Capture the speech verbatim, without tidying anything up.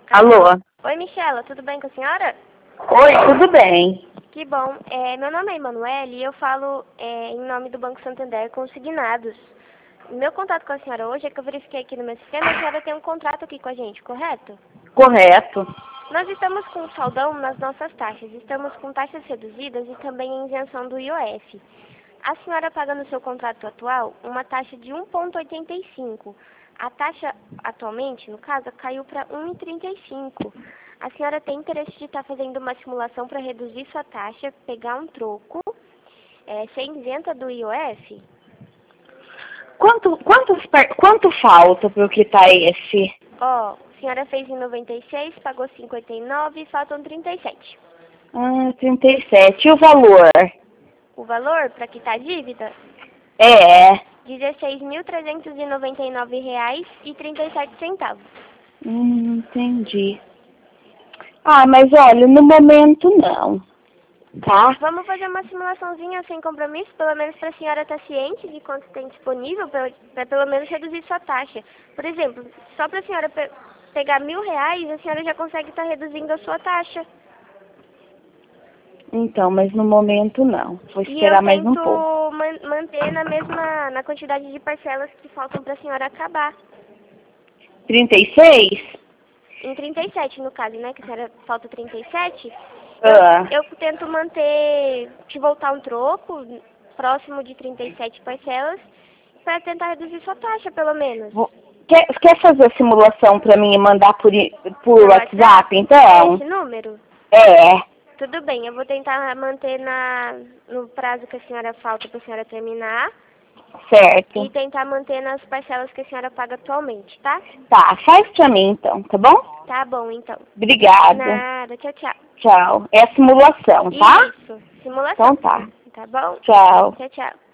Alô? Oi, Michela, tudo bem com a senhora? Oi, tudo bem? Que bom. É, meu nome é Emanuele e eu falo é, em nome do Banco Santander Consignados. Meu contato com a senhora hoje é que eu verifiquei aqui no meu sistema, a senhora tem um contrato aqui com a gente, correto? Correto. Nós estamos com saldão nas nossas taxas, estamos com taxas reduzidas e também em isenção do I O F. A senhora paga no seu contrato atual uma taxa de um vírgula oitenta e cinco. A taxa atualmente, no caso, caiu para um vírgula trinta e cinco. A senhora tem interesse de estar fazendo uma simulação para reduzir sua taxa, pegar um troco, é, ser isenta do I O F? Quanto, quanto, quanto falta para o que tá esse? Ó, a senhora fez em noventa e seis, pagou cinquenta e nove e faltam trinta e sete. Ah, trinta e sete. E o valor? O valor para quitar a dívida? É. dezesseis mil trezentos e noventa e nove reais e trinta e sete centavos. Hum, entendi. Ah, mas olha, no momento não. Tá? Vamos fazer uma simulaçãozinha sem compromisso, pelo menos para a senhora estar ciente de quanto tem disponível, para pelo menos reduzir sua taxa. Por exemplo, só para a senhora pe pegar mil reais, a senhora já consegue estar reduzindo a sua taxa. Então, mas no momento não. Vou E esperar eu mais um tento pouco. man manter na mesma, na quantidade de parcelas que faltam para a senhora acabar. trinta e seis? Em trinta e sete, no caso, né? Que a senhora falta trinta e sete. Ah. Eu, eu tento manter, te voltar um troco, próximo de trinta e sete parcelas, para tentar reduzir sua taxa, pelo menos. Vou... Quer, quer fazer a simulação para mim e mandar por, por WhatsApp, WhatsApp, então? Esse número? É. Tudo bem, eu vou tentar manter na, no prazo que a senhora falta para a senhora terminar. Certo. E tentar manter nas parcelas que a senhora paga atualmente, tá? Tá, faz pra mim então, tá bom? Tá bom, então. Obrigada. Nada, tchau, tchau. Tchau. É a simulação, tá? Isso, simulação. Então tá. Tá bom? Tchau. Tchau, tchau.